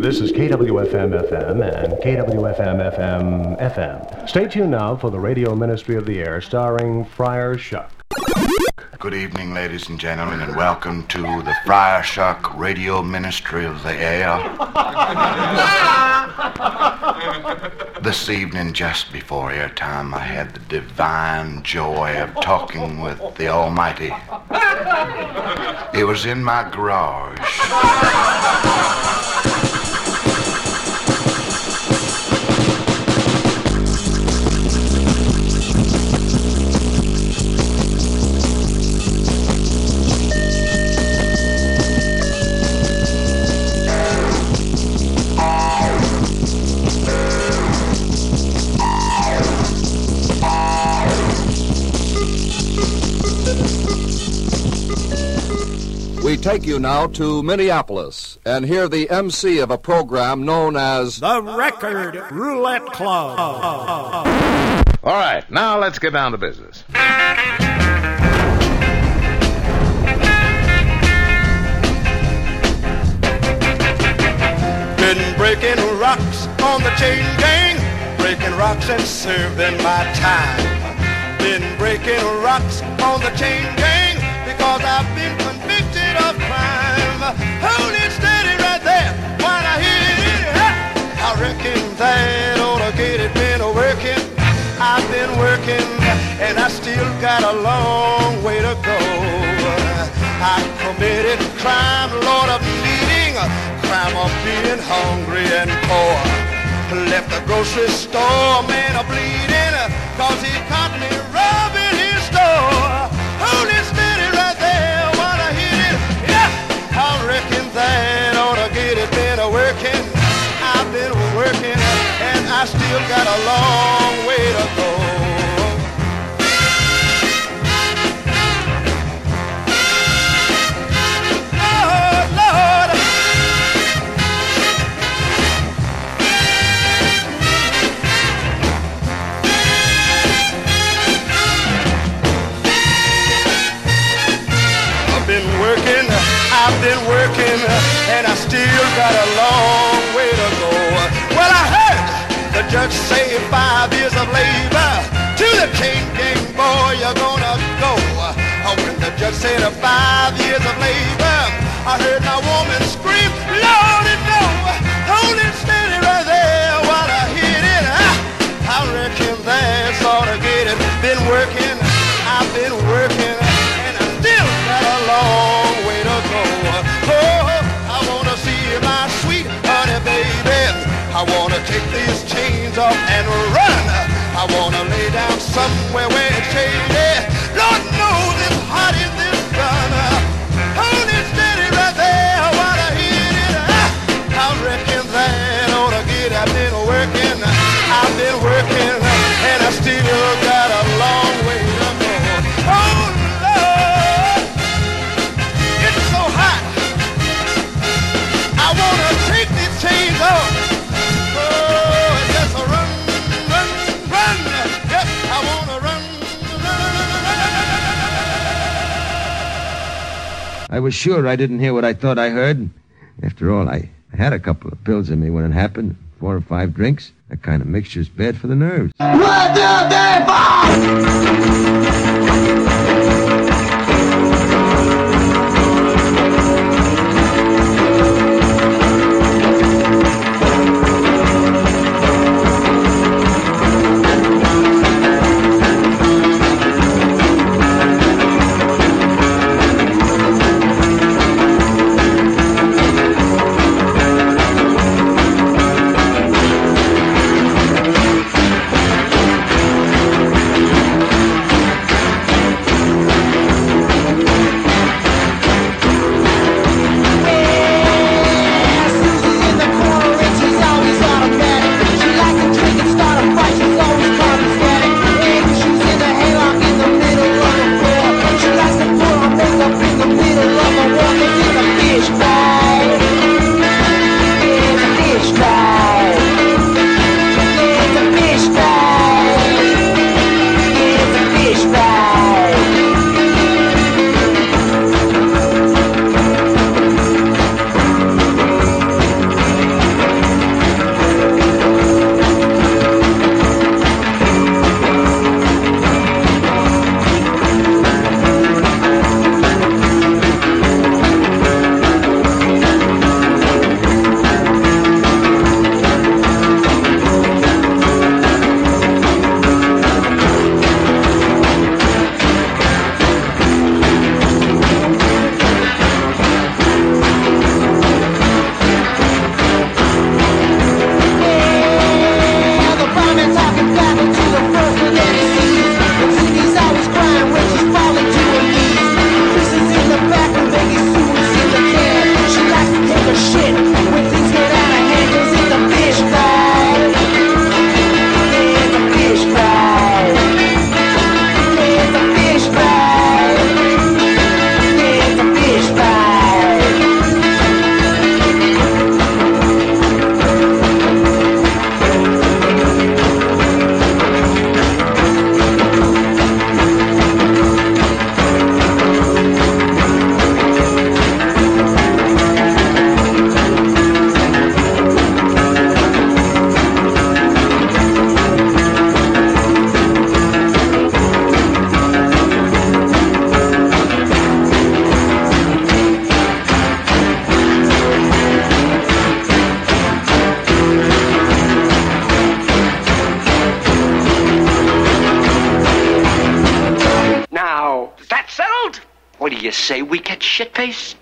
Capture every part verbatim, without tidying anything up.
This is K W F M F M and K W F M F M F M. Stay tuned now for the Radio Ministry of the Air, starring Friar Shuck. Good evening, ladies and gentlemen, and welcome to the Friar Shuck Radio Ministry of the Air. This evening, just before airtime, I had the divine joy of talking with the Almighty. It was in my garage. We take you now to Minneapolis and hear the M C of a program known as The Record Roulette Club. All right, now let's get down to business. Been breaking rocks on the chain gang, breaking rocks and serving my time. Been breaking rocks on the chain gang because I've been convicted of crime. Hold it steady right there while I hit it. I reckon that ought to get it. Been working, I've been working, and I still got a long way to go. I committed crime, Lord, of needing, crime of being hungry and poor. Left the grocery store, man, a bleeding, cause he caught me robbing his store. Hold it steady right there while I hit it. Yeah, I reckon that ought to get it. Been a working, I've been working, and I still got a long way to go. Lord, Lord. I've been working, I've been working, and I still got a long way to go. Well, I heard the judge say five years of labor to the chain gang, boy, you're gonna go. When the judge said five years of labor, I heard my woman scream, Lordy, no, hold it steady right there while I hit it. I reckon that's all to get it. Been working, I've been working, and I still got a long way to go. Oh, I wanna see my sweet honey baby. I wanna take these chains off and run. I wanna lay down somewhere where it's shady. Lord knows it's hot in this gun. Hold it steady right there while I hit it. I reckon that ought to get it. I've been working, I've been working, and I still got a long way to go. Oh, Lord, it's so hot. I wanna take these chains off. Oh, it's just a run, run, run. Yes, I wanna run, run, run. I was sure I didn't hear what I thought I heard. After all, I had a couple of pills in me when it happened. Four or five drinks. That kind of mixture's bad for the nerves. One, two, three, four! say we get shit-faced?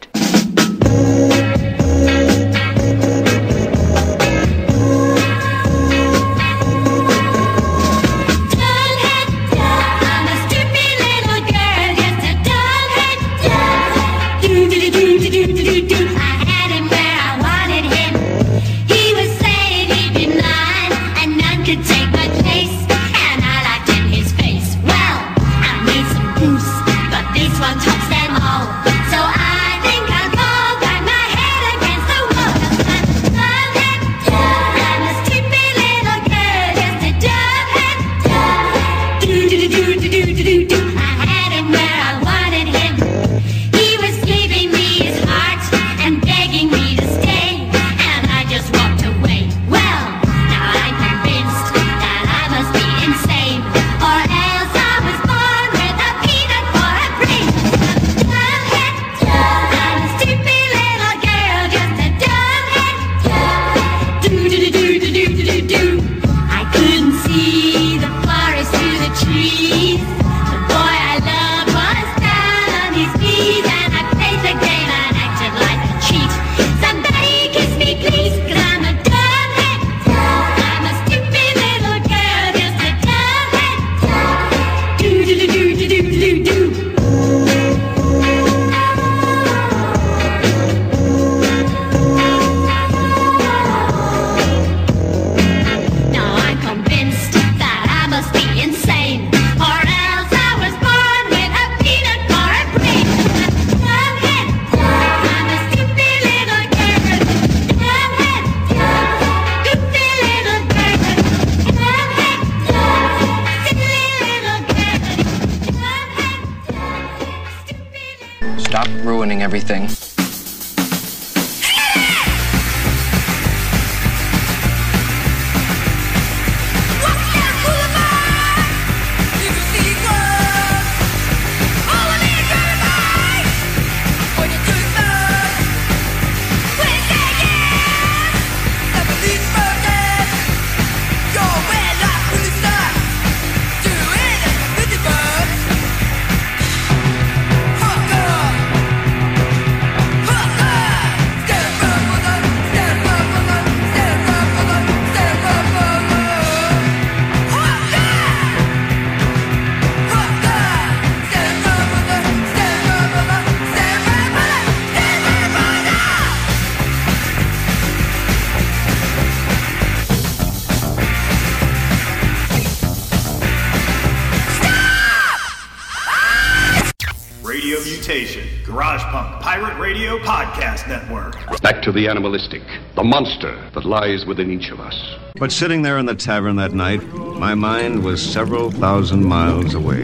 Stop ruining everything. Garage Punk Pirate Radio Podcast Network. Back to the animalistic, the monster that lies within each of us. But sitting there in the tavern that night, my mind was several thousand miles away.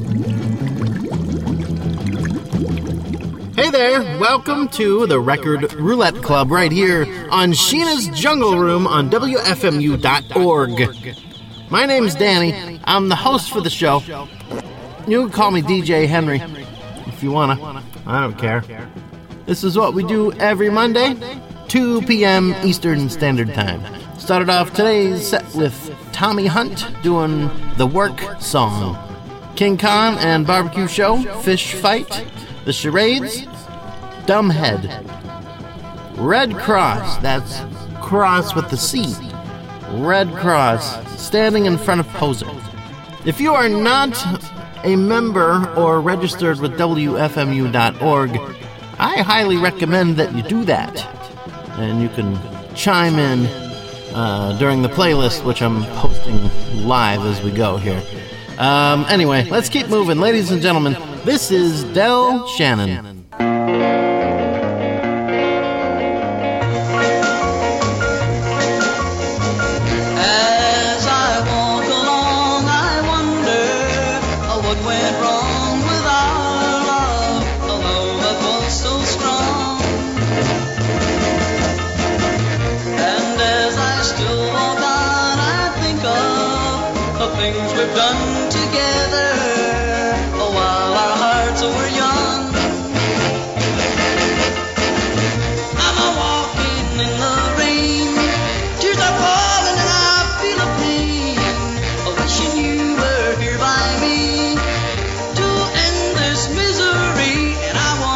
Hey there, welcome to the Record Roulette Club right here on Sheena's Jungle Room on W F M U dot org. My name's Danny. I'm the host for the show. You can call me D J Henry if you wanna. I don't care. This is what we do every Monday, two p.m. Eastern Standard Time. Started off today's set with Tommy Hunt doing the Work song. King Khan and Barbecue Show, Fish Fight, The Charades, Dumbhead, Red Cross, that's cross with the C, Red Cross, Standing in Front of Poser. If you are not a member or registered with W F M U dot org, I highly recommend that you do that. And you can chime in uh, during the playlist, which I'm posting live as we go here. Um, anyway, let's keep moving. Ladies and gentlemen, this is Del Shannon. Things we've done together, oh, while our hearts were young. I'm a walking in the rain, tears are falling and I feel a pain, oh, wishing you were here by me to end this misery. And I want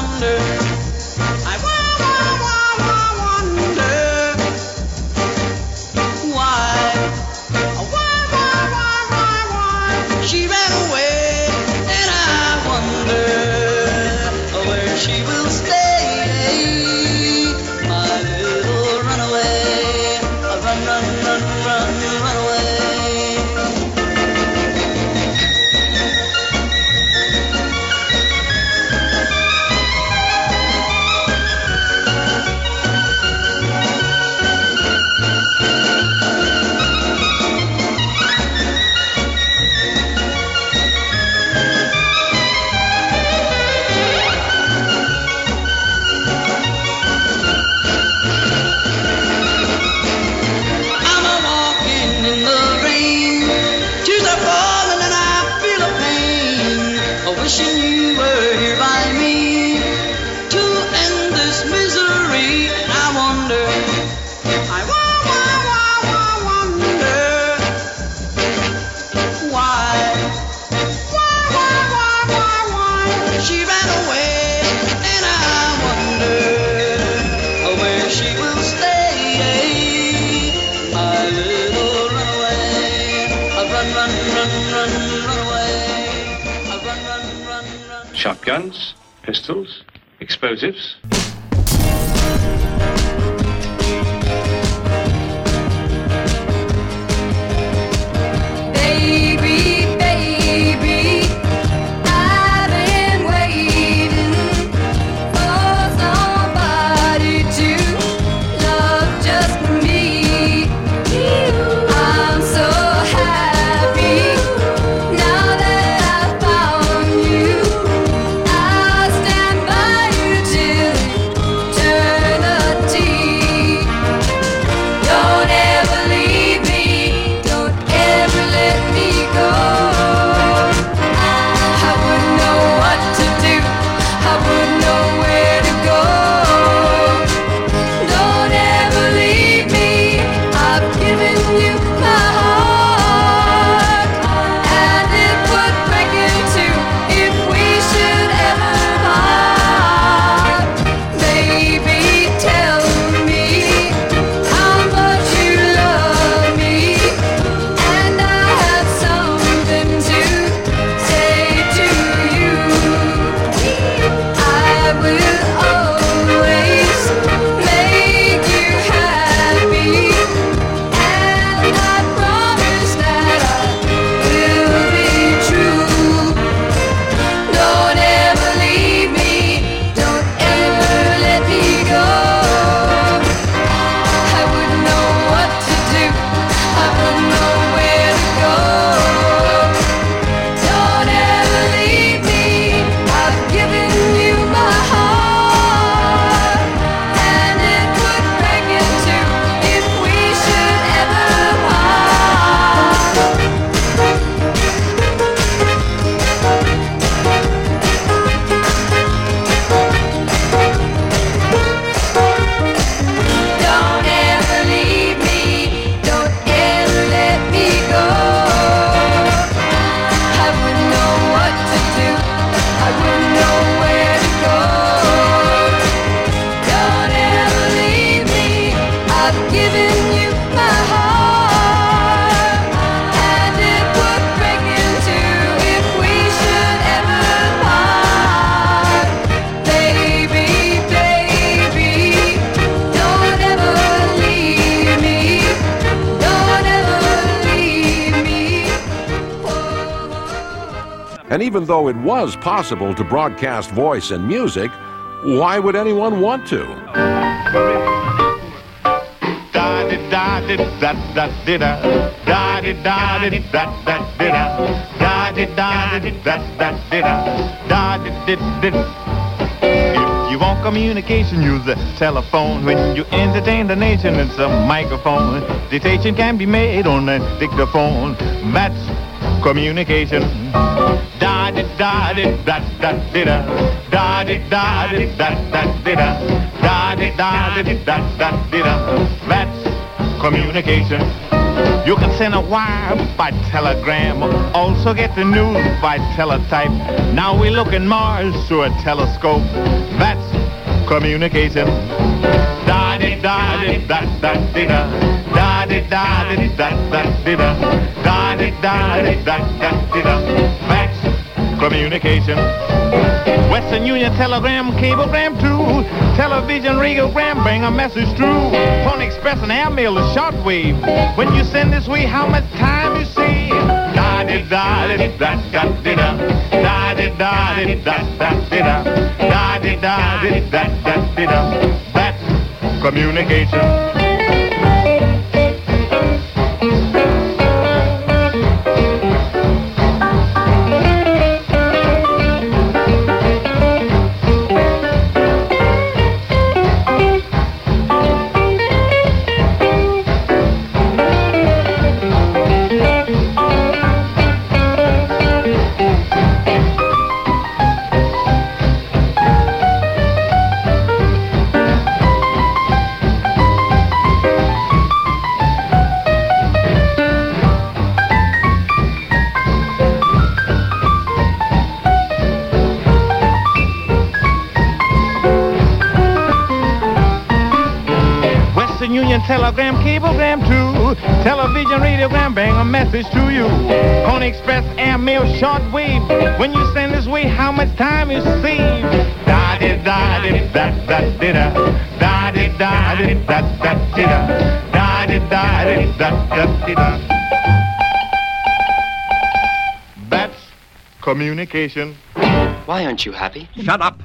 Shotguns, pistols, explosives. Baby, baby, I've been waiting for somebody to love just me. I'm so happy now that I found you. I'll stand by you till eternity. Don't ever leave me, don't ever let me go. I wouldn't know what to do, I wouldn't know where to go. Don't ever leave me, I've given you my heart, and it would break in two if we should ever part. Baby, tell me how much you love me, and I have something to say to you. I will always make you happy, and I promise that I will be true. Don't ever leave me, don't ever let me go. I wouldn't know what to do, I wouldn't know where to go. Don't ever leave me, I've given you my heart, and it would break in two if we should ever part. Don't ever leave me, don't ever let me go. I wouldn't know what to do, I wouldn't know where to go. Don't ever leave me, I've given you my heart, and it would break in two if we should ever part. Baby, baby, don't ever leave me, don't ever leave me. And even though it was possible to broadcast voice and music, why would anyone want to? Da di da di da da di da. Da di da di da da di da. Da di da di da da di da. Da di di di. If you want communication, use the telephone. When you entertain the nation, it's a microphone. Dictation can be made on a dictaphone. That's communication. Da di da di da da di da. Da di da di da da di da. Da di da di da da di da. That's communication. You can send a wire by telegram, also get the news by teletype. Now we look in Mars through a telescope. That's communication. Da di da di da da di da. Da di da di da da di da. Da di da di da da di da. That's communication. Western Union telegram, cablegram too. Television, radiogram, bring a message through. Phone express and airmail is shortwave. When you send this way, how much time you save? Da di da di da da di da. Da di da di da da di da. Da di da di da da di da. That's communication. Western Union, telegram, cablegram too. Television, radiogram, bring a message to you. Pony Express, airmail, shortwave. When you send this way, how much time you save? Da di da di da da di da. Da di da di da da di da. Da di da di da da di da. That's communication. Why aren't you happy? Shut up.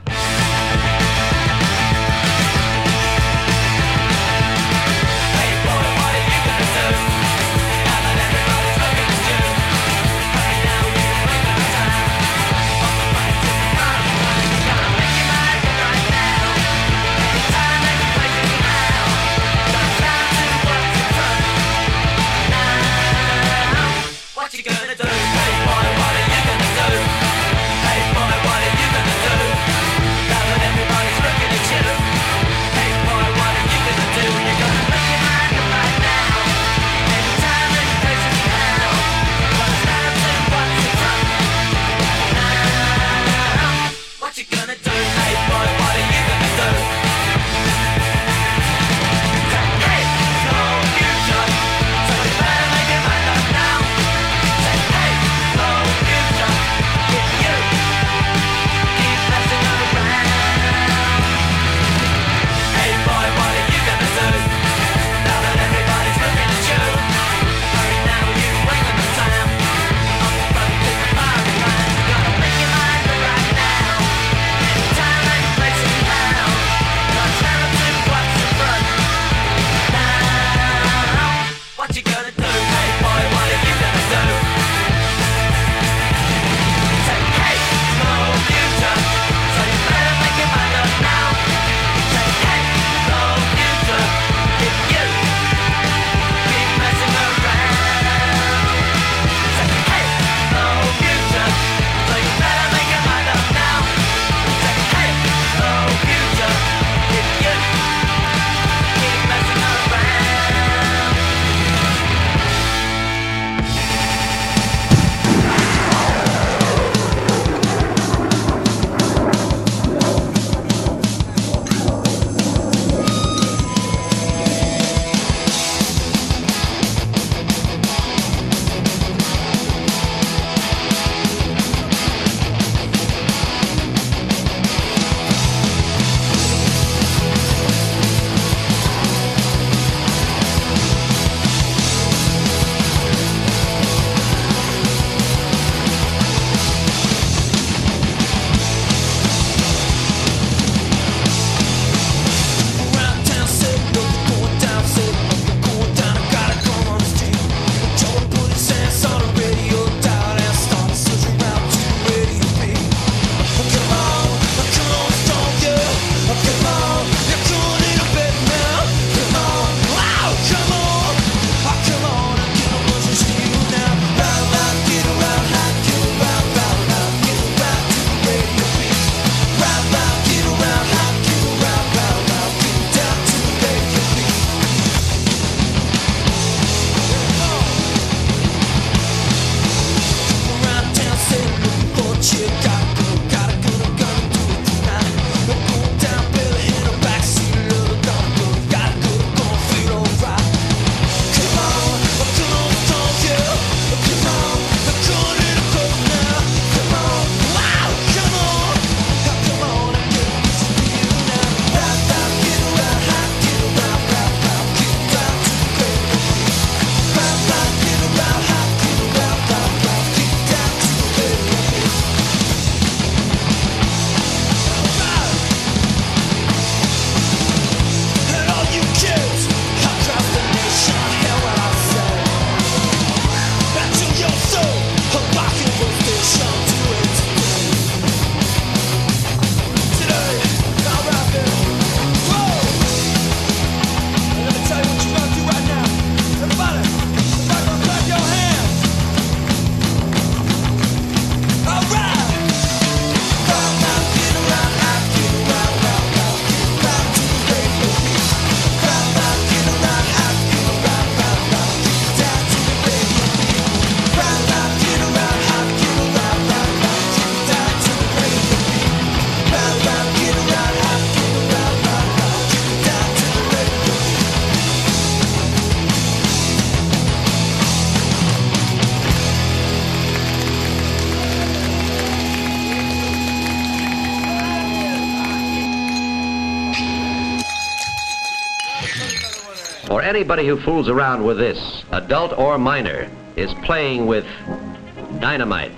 For anybody who fools around with this, adult or minor, is playing with dynamite.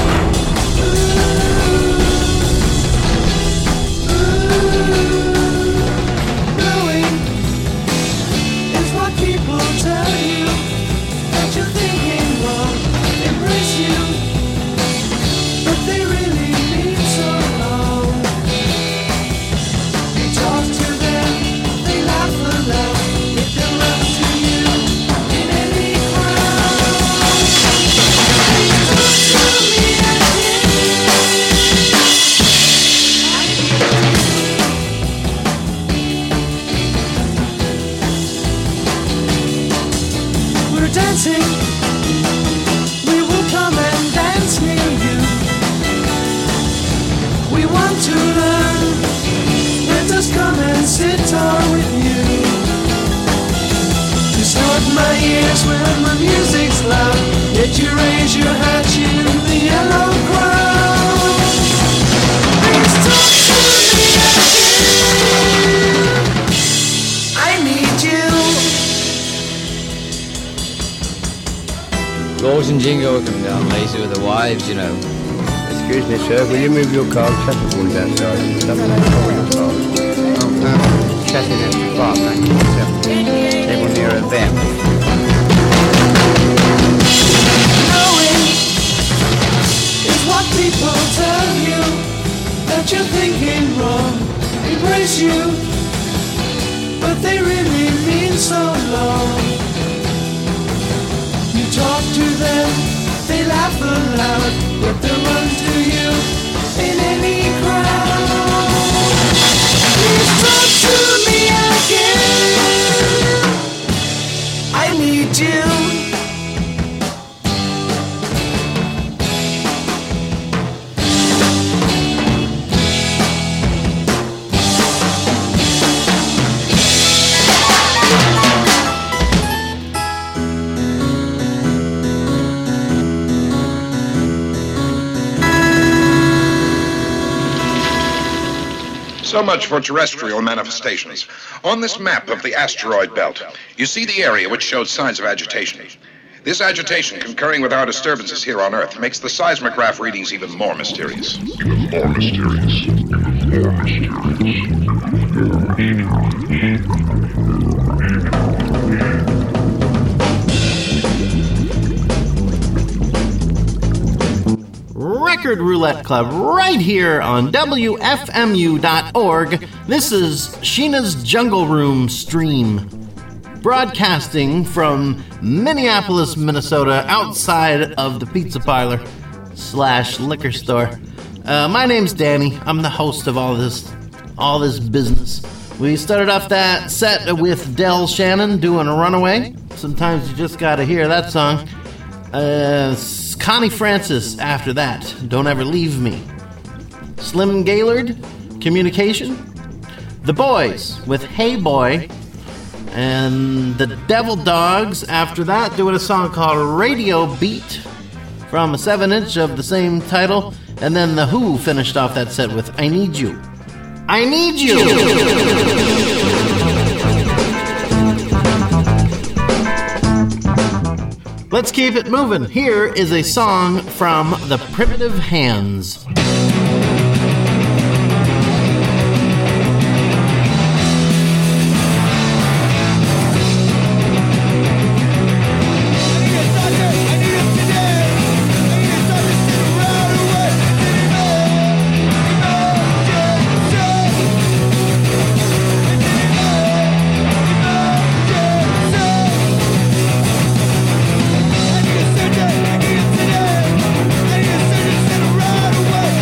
Knowing is what people tell you, that you're thinking wrong, embrace you, but they really mean so long. You talk to them, they laugh aloud, if they love to you in any crowd. Please talk to me We're dancing, we will come and dance near you. We want to learn, let us come and sit down with you. To start my ears when the music's loud, yet you raise your hat in the yellow crowd. Please talk to me again, I need you. Rose and Jingo come down lazy with the wives, you know. Excuse me, sir, will you move your car traffic warnings outside? Stop in that car your car. Oh, no, chatting at the bar, thank you, sir. Table near a vamp. Knowing is what people tell you, that you're thinking wrong, embrace you, but they really mean so long. You talk to them, they laugh aloud, but they run to you in any crowd. Please talk to me again, I need you. So much for terrestrial manifestations. On this map of the asteroid belt, you see the area which shows signs of agitation. This agitation, concurring with our disturbances here on Earth, makes the seismograph readings even more mysterious. Even more mysterious. More Record Roulette Club right here on W F M U dot org. This is Sheena's Jungle Room stream, broadcasting from Minneapolis, Minnesota, outside of the pizza parlor slash liquor store. Uh, my name's Danny. I'm the host of all this, all this business. We started off that set with Del Shannon doing a Runaway. Sometimes you just gotta hear that song. Uh, Connie Francis after that, Don't Ever Leave Me. Slim Gaillard, Communication. The Boys with Hey Boy. And the Devil Dogs after that, doing a song called Radio Beat from a seven inch of the same title. And then The Who finished off that set with I Need You. I Need You! Let's keep it moving. Here is a song from the Primitive Hands. Right away.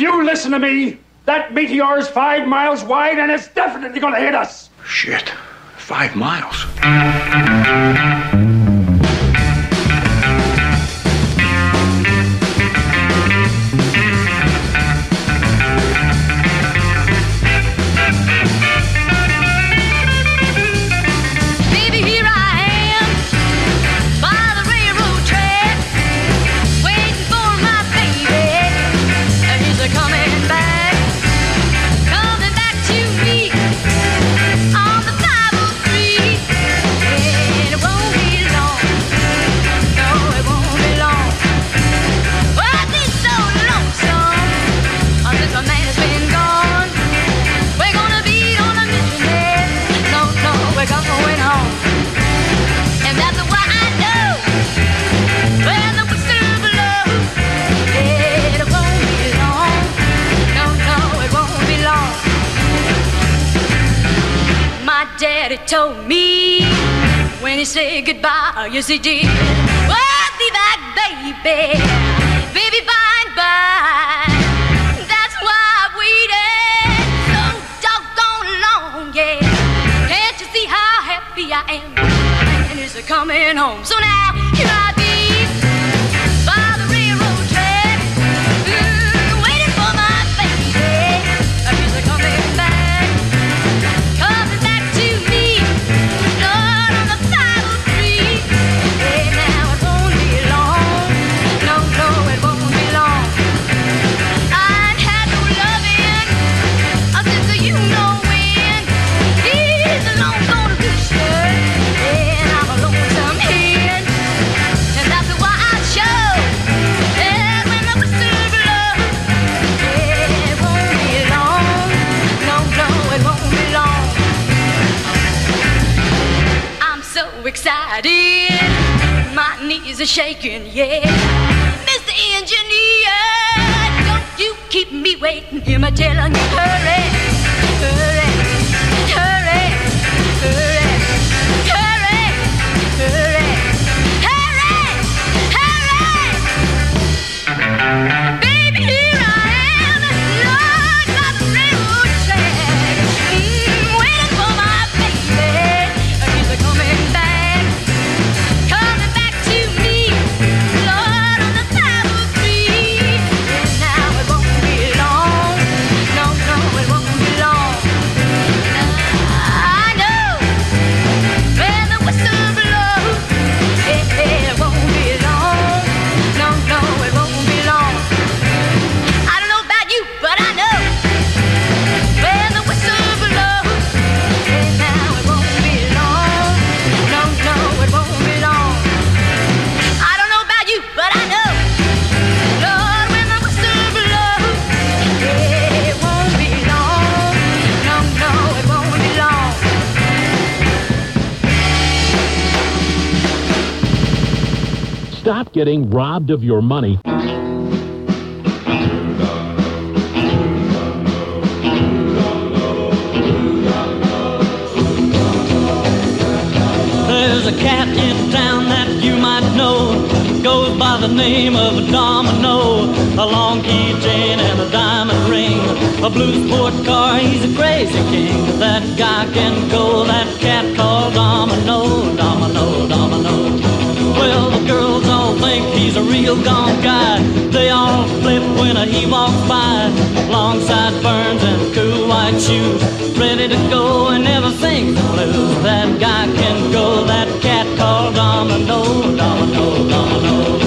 you listen to me, that meteor's five miles wide and it's definitely gonna hit us. Shit. Five miles. Told me when he said goodbye, yes he did. Well, be back, baby, baby, bye, bye. That's why I've waited so doggone long, yeah. Can't you see how happy I am? And he's coming home. So now here I be by the railroad track, mm, waiting for my baby. He's coming back, coming back to me. Excited, my knees are shaking, yeah. Mister Engineer, don't you keep me waiting. Hear me telling you, hurry, hurry, hurry, hurry, hurry, hurry, hurry, hurry. Baby, here I am, Lord, by the railroad track, mm, waiting for my baby. He's coming back. Stop getting robbed of your money. There's a cat in town that you might know, goes by the name of Domino. A long keychain and a diamond ring, a blue sport car, he's a crazy king. That guy can go, that cat called Domino, Domino, Domino. Well, the girls all think he's a real gone guy. They all flip when he walks by. Long sideburns and cool white shoes, ready to go and never sings the blues. That guy can go, that cat called Domino, Domino, Domino.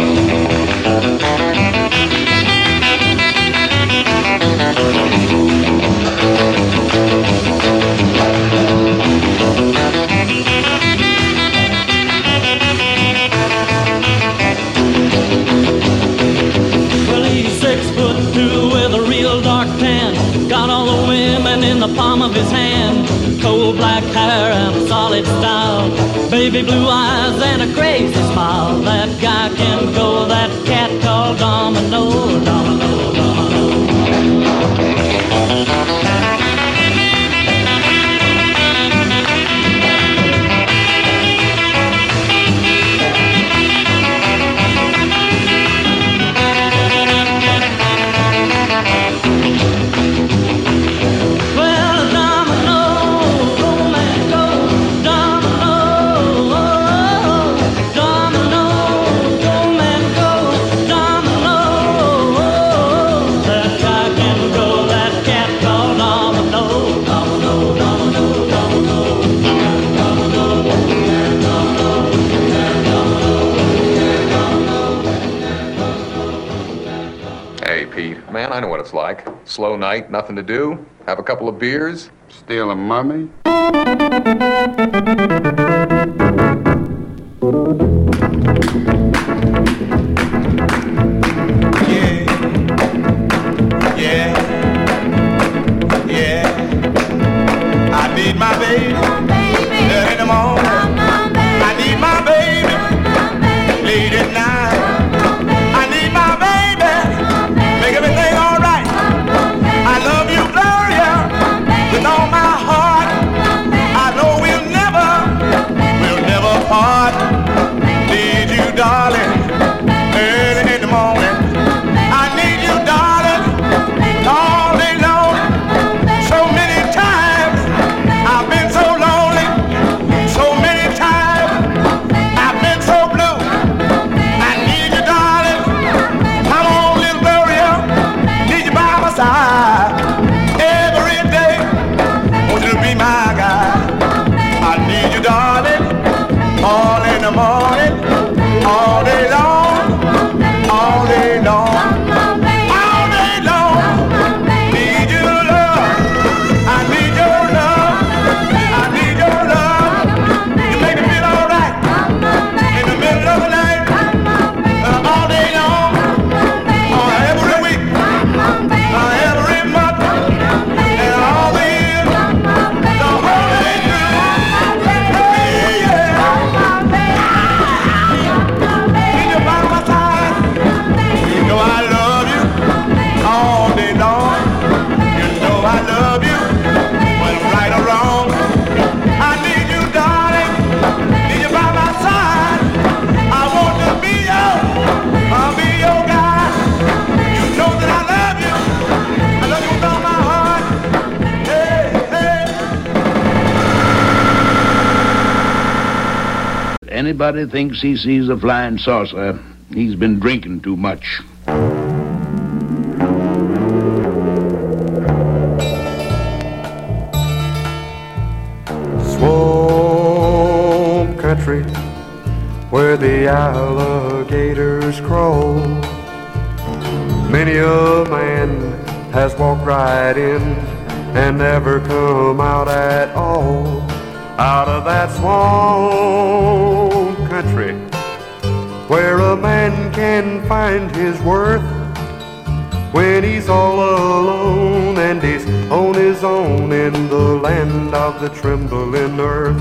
In the palm of his hand, cold black hair and a solid style, baby blue eyes and a crazy smile. That guy can go, that cat called Domino, Domino, Domino. I know what it's like. Slow night, nothing to do. Have a couple of beers. Steal a mummy? Yeah, yeah. I need my baby early in the morning. I need my baby late at night. I need my baby make everything all right. I love you, Gloria, with all my heart. I know we'll never, we'll never part. Need you, darling, early in the morning. I need you, darling, all day long. So many times I've been so lonely. So many times I've been so blue. I need you, darling. Come on, little Gloria. Need you by my side every day. Want you to be my guy. I need you, darling, all in the morning, all day long, all day long. Anybody thinks he sees a flying saucer, he's been drinking too much. Swamp country where the alligators crawl. Many a man has walked right in and never come out at all. Out of that swamp country where a man can find his worth when he's all alone and he's on his own in the land of the trembling earth.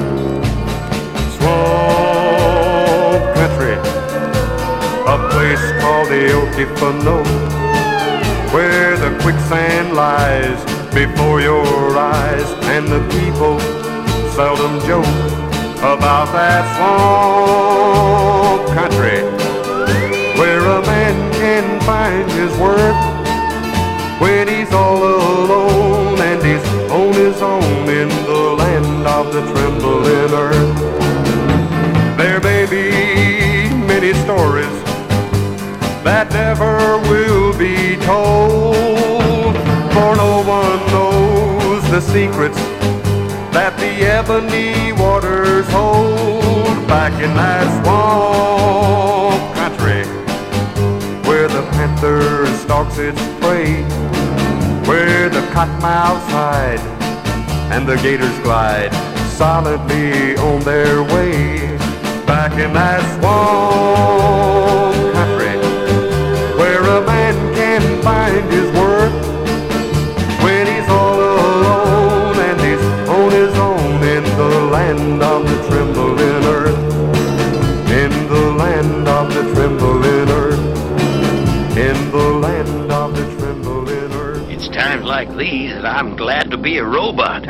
Swamp country, a place called the Okefenokee, where the quicksand lies before your eyes and the people seldom joke about that swamp country where a man can find his worth when he's all alone and he's on his own in the land of the trembling earth. There may be many stories that never will be told, for no one knows the secrets that the ebony waters hold back in that swamp country where the panther stalks its prey, where the cottonmouths hide and the gators glide silently on their way. Back in that swamp country where a man can find his worth when he's all alone and he's on his own in the land of the trembling earth, in the land of the trembling earth, in the land of the trembling earth. It's times like these that I'm glad to be a robot.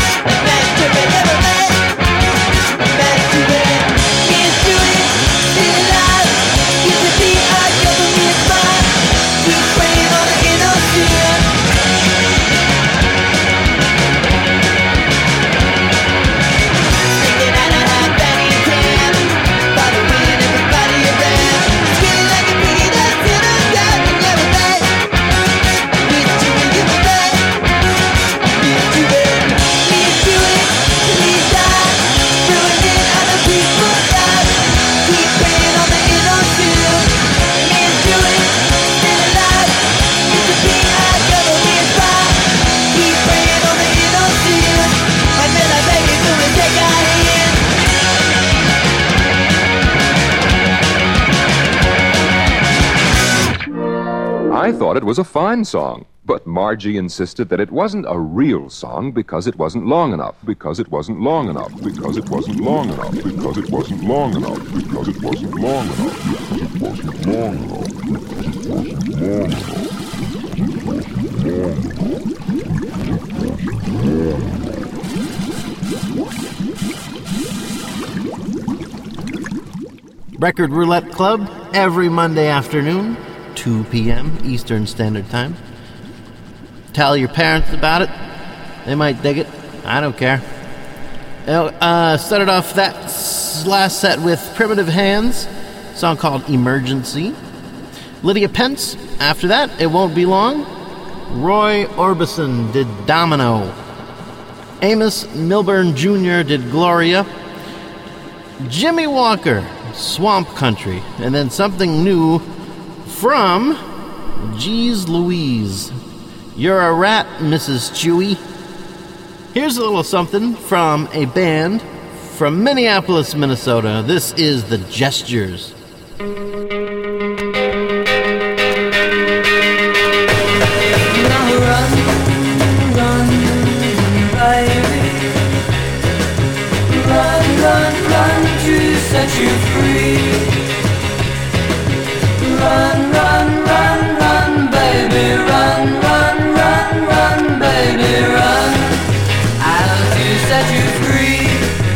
Can't do it. I thought it was a fine song. But Margie insisted that it wasn't a real song because it wasn't long enough, because it wasn't long enough, because it wasn't long enough, because it wasn't long enough, because it wasn't long enough, because it wasn't long enough, because it wasn't long enough. Record Roulette Club, every Monday afternoon, two p.m. Eastern Standard Time. Tell your parents about it. They might dig it. I don't care. You know, uh, started off that s- last set with Primitive Hands, a song called Emergency. Lydia Pence, after that, It Won't Be Long. Roy Orbison did Domino. Amos Milburn Junior did Gloria. Jimmy Walker, Swamp Country. And then something new from Geez Louise. You're a Rat, Missus Chewy. Here's a little something from a band from Minneapolis, Minnesota. This is The Gestures. Run, run, baby. Run, run, run to set you free. Run, run, run, run, baby, run, run, run, run, baby, run. I'll to set you free.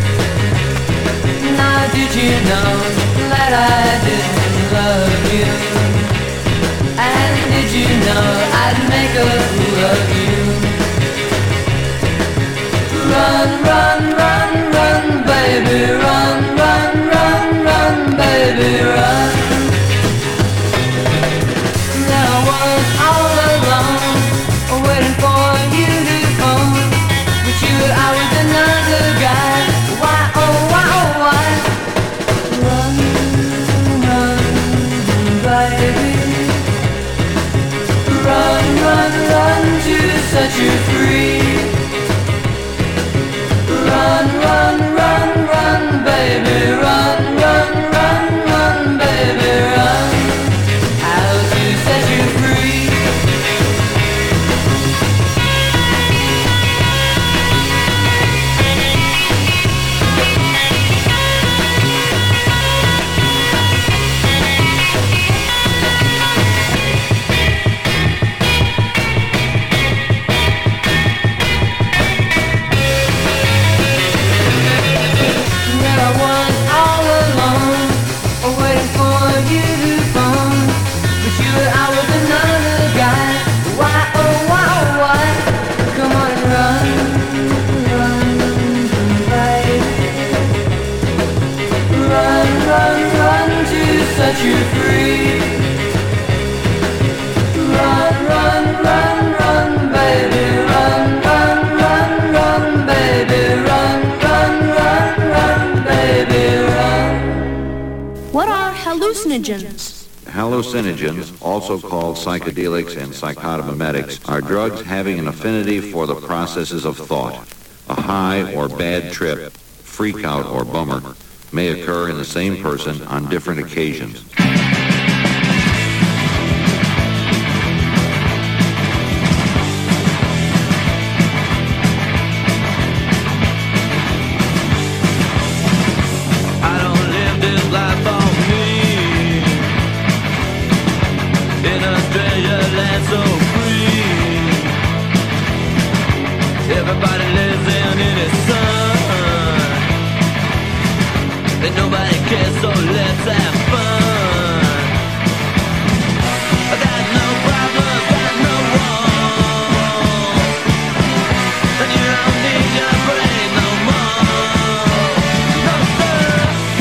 Now did you know that I didn't love you? And did you know I'd make a fool of you? Run, run, run, run, baby, run, run, run, run, baby, run. Now I was all alone, waiting for you to come. But you, I was another guy. Why, oh, why, oh, why? Run, run, baby. Run, run, run to set you free. Run, run, run, run, baby, run, run, run, run, baby, run. How to set you free. There I was all alone, waiting for you to come. But you, I was another guy. Why, oh, why, oh, why? Come on and run, run, baby. Run, run, run to set you free. Run, run, run, run, baby. Run, run, run, run, baby. Run, run, run, run, baby, run. What are hallucinogens? Hallucinogens, also called psychedelics and psychotomimetics, are drugs having an affinity for the processes of thought. A high or bad trip, freak out or bummer, may occur in the same person on different occasions. I don't live this life on me. In a stranger land so free. Everybody lives in the sun. And nobody cares, so let's have fun. I got no problems, got no walls. And you don't need your brain no more. No sir.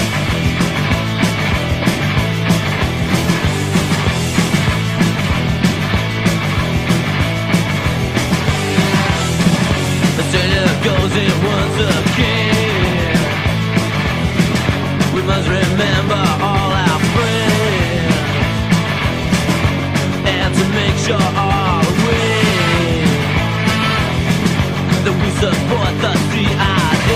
The stranger goes in once again. We must remember all our friends, and to make sure all win, that we support the C I A.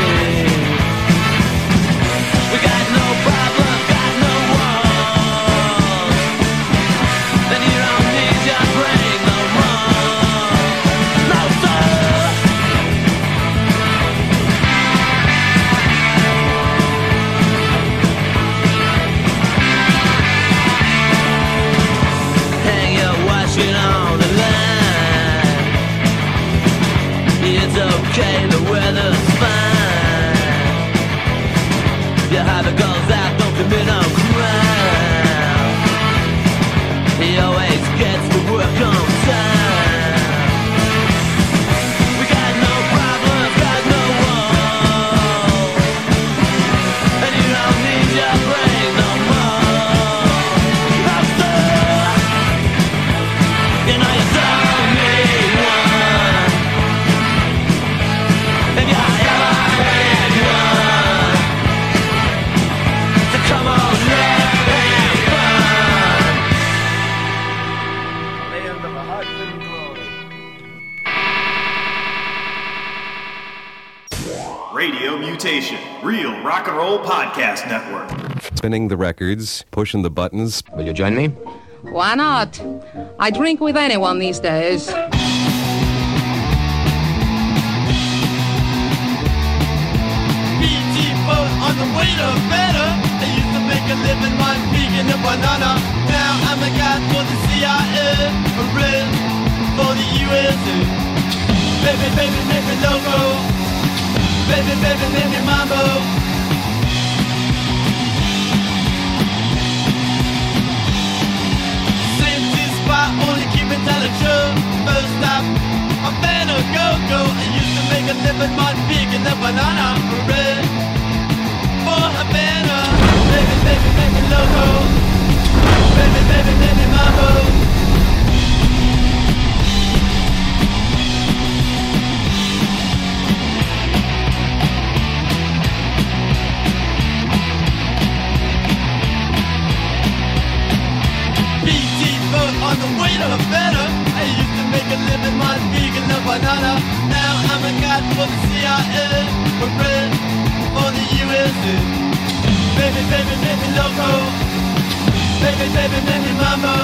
We got no problems, got no walls, and you don't need pushing on the line. It's okay, the weather's fine. Your habit goes out, don't commit no crime. He always gets to work on time. We got no problems, got no walls, and you don't need your brain no more. I'm stuck. You know you don't need one, and you ever had one. So come on, let's have fun. Land of a husband glory. Radio Mutation, real rock and roll podcast network. Spinning the records, pushing the buttons. Will you join me? Why not? I drink with anyone these days. B T boat on the way to better. I used to make a living by picking a banana. Now I'm a guy for the C I A, a red for the U S A. Baby, baby, make me loco. Baby, baby, make me mambo. Safety spot, only keep it telling true. First stop, I'm better go go. I used to make a living by picking a banana. Red for Havana. Baby, baby, make me loco. Baby, baby, make me mambo. B T boat on the way to Havana. I used to make a living by picking a banana. Now I'm a guy for the C I A, a red for the U S A. Baby, baby, make me loco. Baby, baby, make me mambo.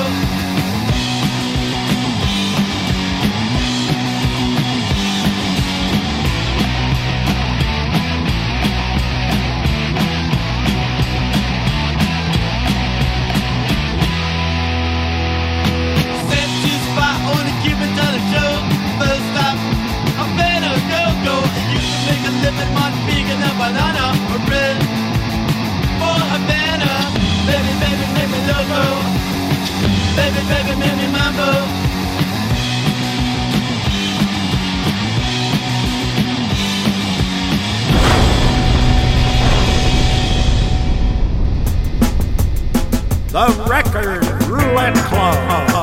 Safety spot, only keep it telling true. First stop, I'm better go go. I used to make a living by picking a banana. A red for Havana. Baby, baby, make me loco. Baby, baby, make me mambo. The Record Roulette Club.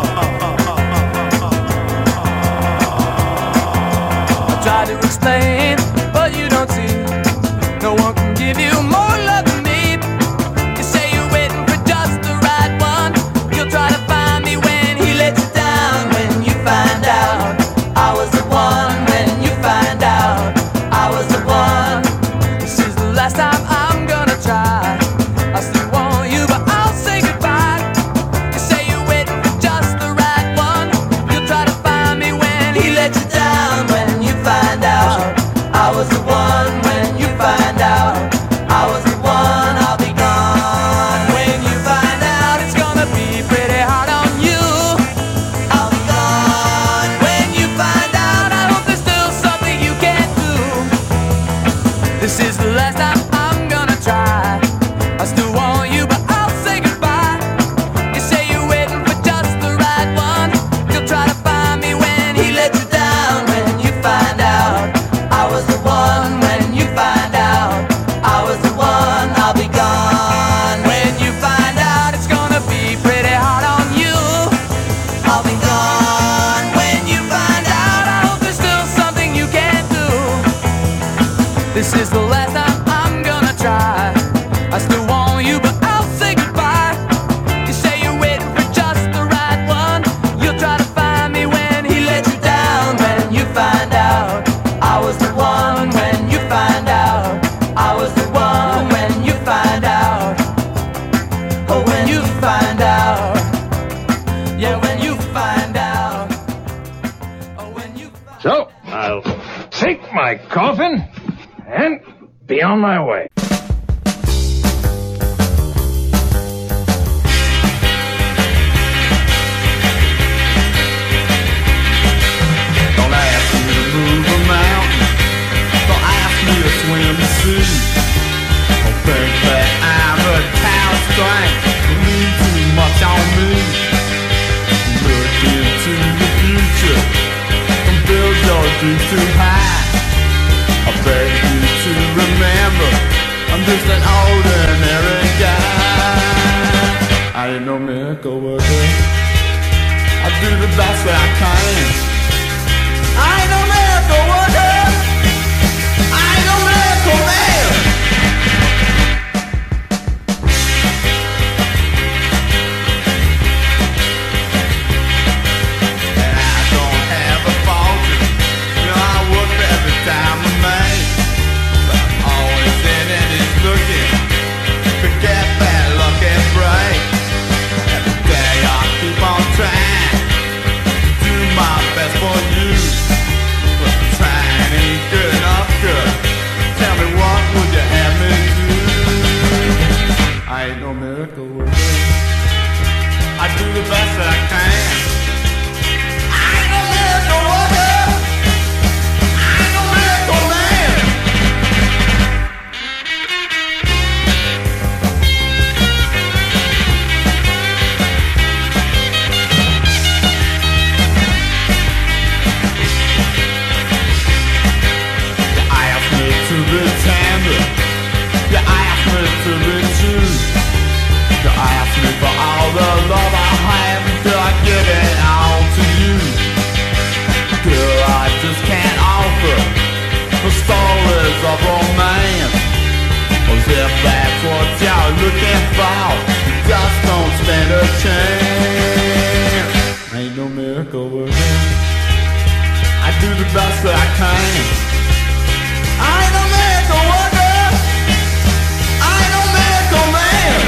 I try to explain, but you don't see. No one can give you more love than me. You say you're waiting for just the right one. You'll try to find me when he lets you down. When you find out I was the one. When you find out I was the one. This is the last time I'm gonna try. I still want you, but I'll say goodbye. You say you're waiting for just the right one. You'll try to find me when he lets you down. When you find out I was the one. When you find out I was the one, I'll be gone. When you find out it's gonna be pretty hard on you, I'll be gone. When you find out, I hope there's still something you can do. This is the last time I'm gonna try. I still want you, but I'll say goodbye. You say you're waiting for just the right one. You'll try to find me when he let you down. When you find out I was the one. When you find out I was the one, I'll be gone. When you find out it's gonna be pretty hard on you, I'll be gone. When you find out, I hope there's still something you can do. This is the last time I'm gonna try. I still want you, but I'll say goodbye. You say you're waiting for just the right one. You'll try to find me when he let you down. When you find out I was the one. When you find out I was the one. When you find out, oh, when you find out, yeah, when you find out, oh, when you. So, I'll take my coffin and be on my way. seems too high. I beg you to remember, I'm just an ordinary guy. I ain't no miracle worker. I do the best that I can. I ain't no miracle worker. I ain't no miracle man. And I don't have a fortune. You know, I work every time I make. But I'm always in and it's looking to get that lucky break. Every day I keep on trying to do my best for you. But trying ain't good enough, girl. Tell me, what would you have me do? I ain't no miracle worker. I do the best that I can. I ain't no miracle worker. I ain't no miracle man. You asked me to be tender. You asked me to be true. You asked me for all the love I have until I give it all to you. Girl, I just can't offer the stories of romance. As if that's what you're looking for, just don't stand a chance. Ain't no miracle worker. I do the best that I can. I ain't no miracle worker. I ain't no miracle man.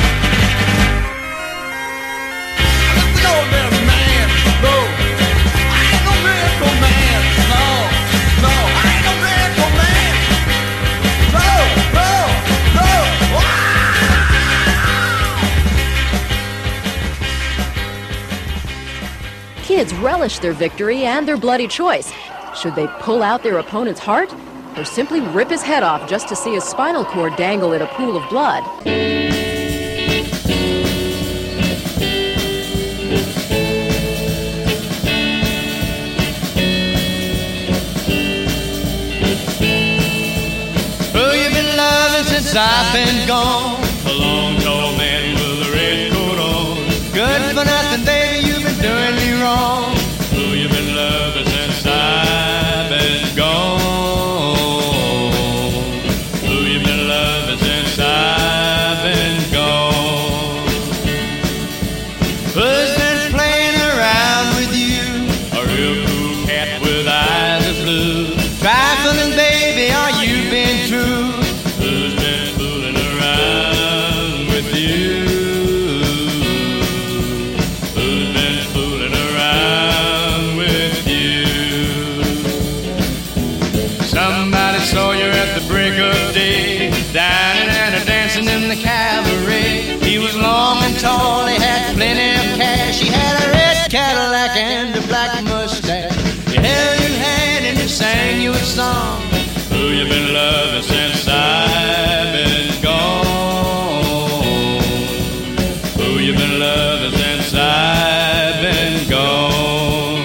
I'm just an ordinary man. No, I ain't no miracle man. No, no, I ain't no miracle man. No, no, no. Kids relish their victory and their bloody choice. Should they pull out their opponent's heart, or simply rip his head off just to see his spinal cord dangle in a pool of blood? Who you been loving since I've been gone? A long tall man with a red coat on. Good for nothing, baby, you've been doing me wrong. Who you been loving since I've been gone? Who you been loving since I've been gone? Who's been playing around with you? A real cool cat with eyes of blue. Trifling, baby, are you been true? Who's been fooling around with you? Who's been fooling around with you? Somebody saw you at the break of day, dining and a dancing in the cabaret. He was long and tall, he had plenty of cash. He had a red Cadillac and a black mustache. He held your hand and he sang you a song. Who you been loving since I've been gone? Who you been loving since I've been gone?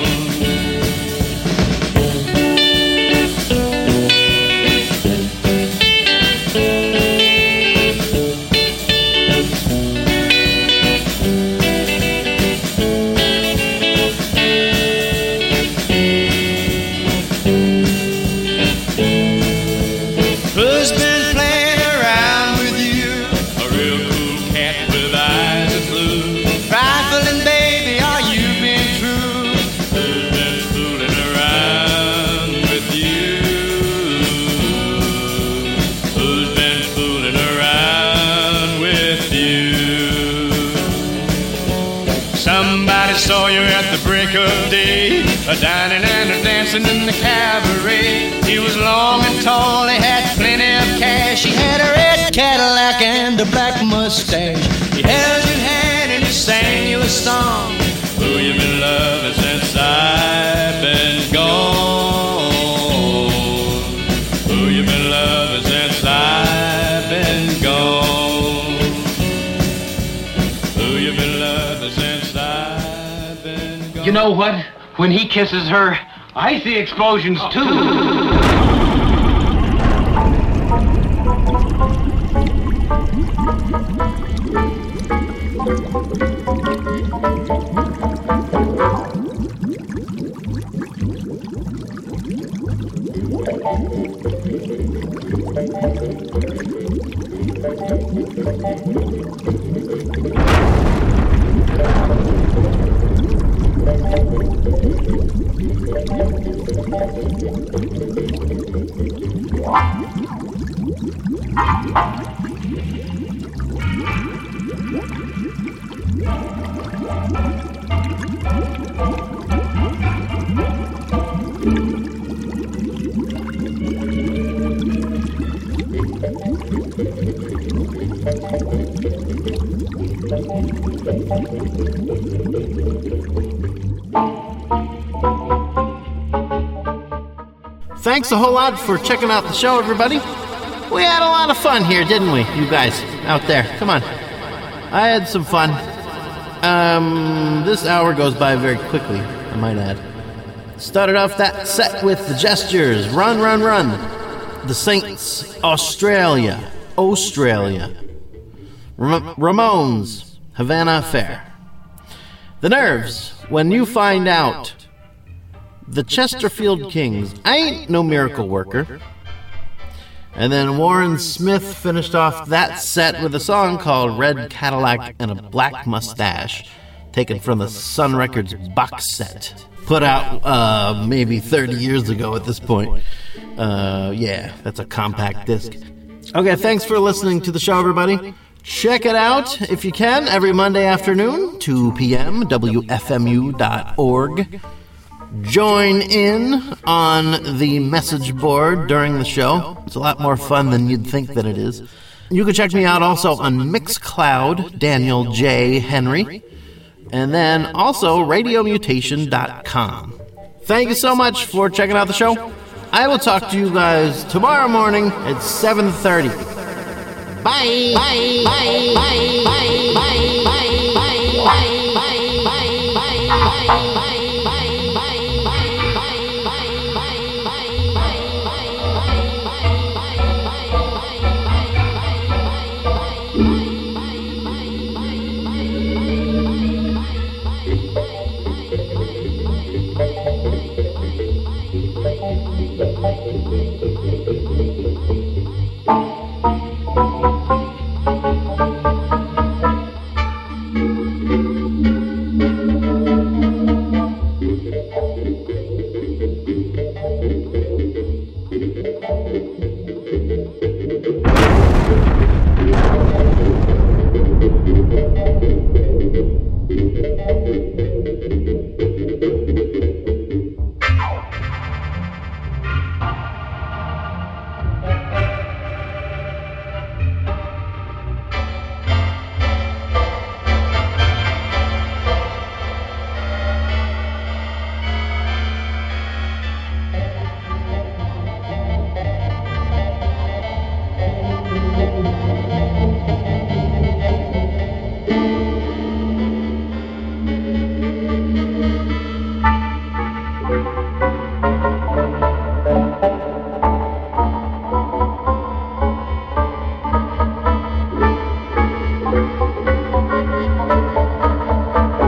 Who's been playing around with you? A real cool cat with eyes of blue. Trifling, baby, are you been true? Who's been fooling around with you? Who's been fooling around with you? Somebody saw you at the break of day, a dining and a dancing in the cabaret. He was long and tall, he had plenty of cash. He had a red Cadillac and a black mustache. He held your hand and he sang you a song. Who you been loving since I've been gone? Who you been loving since I've been gone? Who you been loving since I've been gone? You know what? When he kisses her, I see explosions, too. Thanks a whole lot for checking out the show, everybody. We had a lot of fun here, didn't we, you guys out there? Come on. I had some fun. Um, this hour goes by very quickly, I might add. Started off that set with the Gestures, Run, Run, Run. The Saints, Australia, Australia. Ram- Ramones, Havana Affair. The Nerves, When You Find Out. The Chesterfield Kings, I Ain't No Miracle Worker. And then Warren Smith finished off that set with a song called Red Cadillac and a Black Mustache, taken from the Sun Records box set, put out uh, maybe thirty years ago at this point. Uh, yeah, that's a compact disc. Okay, thanks for listening to the show, everybody. Check it out, if you can, every Monday afternoon, two p.m., W F M U dot org. Join in on the message board during the show. It's a lot more fun than you'd think that it is. You can check me out also on Mixcloud, Daniel J. Henry, and then also radio mutation dot com. Thank you so much for checking out the show. I will talk to you guys tomorrow morning at seven thirty. Bye! Bye! Bye! Bye! Bye! Bye! Bye! Bye! Bye! Bye! Bye! Bye! Bye! Bye!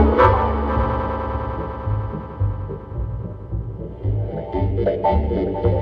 Thank you.